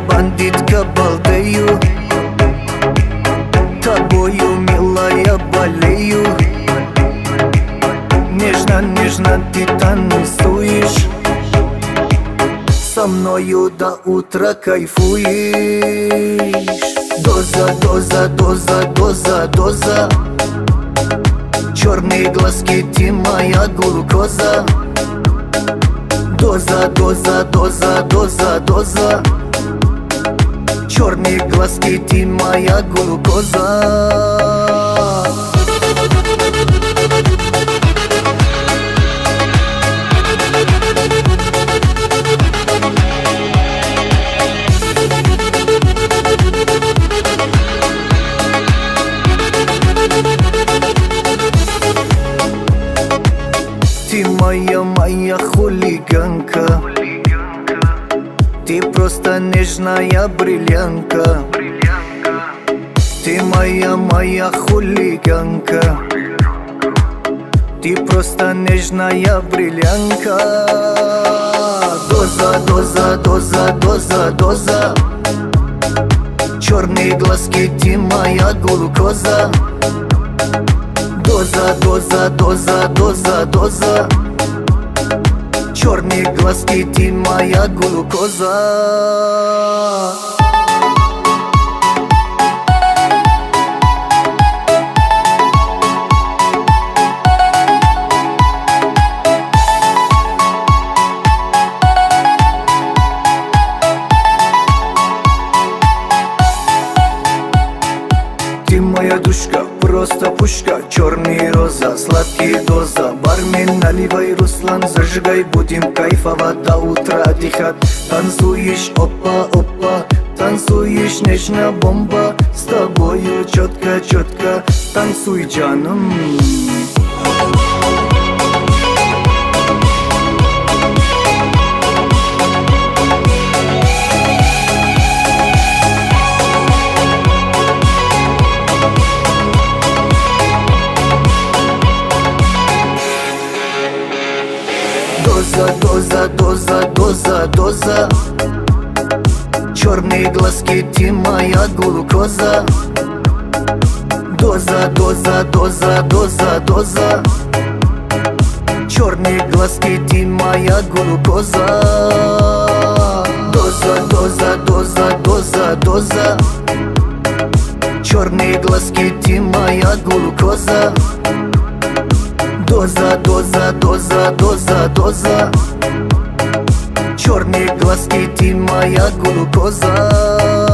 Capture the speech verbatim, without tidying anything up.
бандитка балдею, тобою, милая, болею. Нежно, нежно ты танцуешь, со мною до утра кайфуешь. Доза, доза, доза, доза, доза. Черные глазки, ты моя глюкоза. Доза, доза, доза, доза, доза. Черные глазки, ты моя глюкоза. Ты моя, моя хулиганка, ты просто нежная бриллиантка. Ты моя, моя хулиганка, ты просто нежная бриллиантка. Доза, доза, доза, доза, доза. Черные глазки, ты моя глюкоза. Доза, доза, доза, доза, доза. Черные глазки, ты моя глюкоза. Ты моя душка, просто пушка, черный роза, сладкий доза. Бармен, наливай, Руслан, зажигай, будем кайфовать до утра отдыхать. Танцуешь, опа, опа, танцуешь, нежная бомба. С тобою четко, четко, танцуй, джаном. Доза, доза, доза, доза, доза. Черные глазки, ты моя глюкоза. Доза, доза, доза, доза, доза. Черные глазки, ты моя глюкоза. Доза, доза, доза, доза, доза. Черные глазки, ты моя глюкоза. Доза, доза, доза, доза, доза. Черные глазки, ты моя глюкоза.